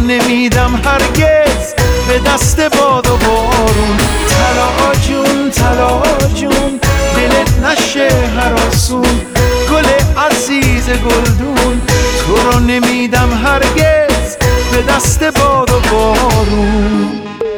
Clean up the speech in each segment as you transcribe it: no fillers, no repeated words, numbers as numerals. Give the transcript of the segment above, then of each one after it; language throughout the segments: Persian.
نمیدم هرگز به دست باد و بارون. طلا جون طلا جون دلت نشه هراسون، گل عزیز گلدون تو رو نمیدم هرگز به دست باد و بارون.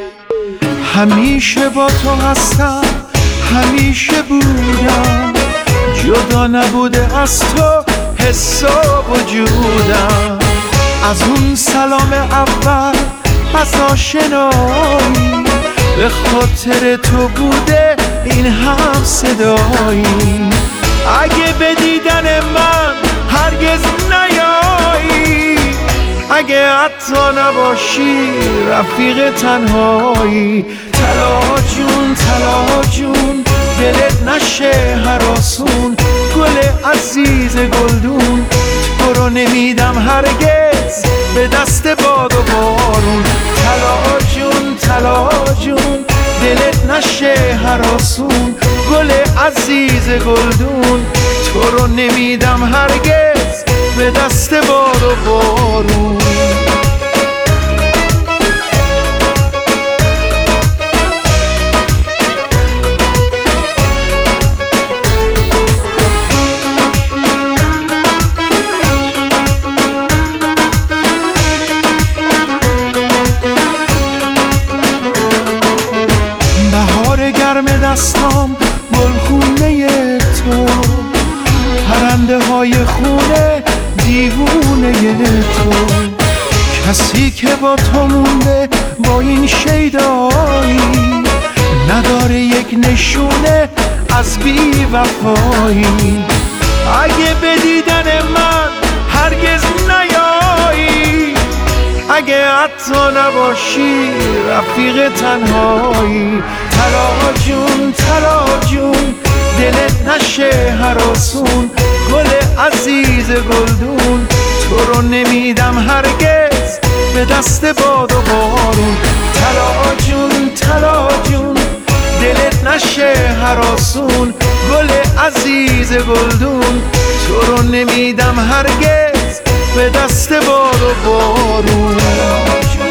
همیشه با تو هستم همیشه بودم، جدا نبوده از تو حس و وجودم. از اون سلام اول از آشنایی به خاطر تو بوده این هم صدایی. اگه به دیدن من هرگز نیایی، اگه حتی نباشی رفیق تنهایی. طلا جون طلا جون دلت نشه هراسون، گل عزیز گلدون تو رو نمیدم هرگز به دست باد و بارون. طلا جون طلا جون دلت نشه هراسون، گل عزیز گلدون تو رو نمیدم هرگز به دست باد و بارون. گرم دستام گلخونه تو، پرنده های خونه دیوونه تو. کسی که با تو مونده با این شیدایی، نداره یک نشونه از بی وفایی. اگه به دیدن من هرگز نیایی، اگه حتی نباشی رفیق تنهایی. طلا جون طلا جون دلت نشه هراسون، گل عزیز گلدون تو رو نمیدم هرگز به دست باد و بارون. طلا جون طلا جون دلت نشه هراسون، گل عزیز گلدون تو رو نمیدم هرگز به دست باد و بارون.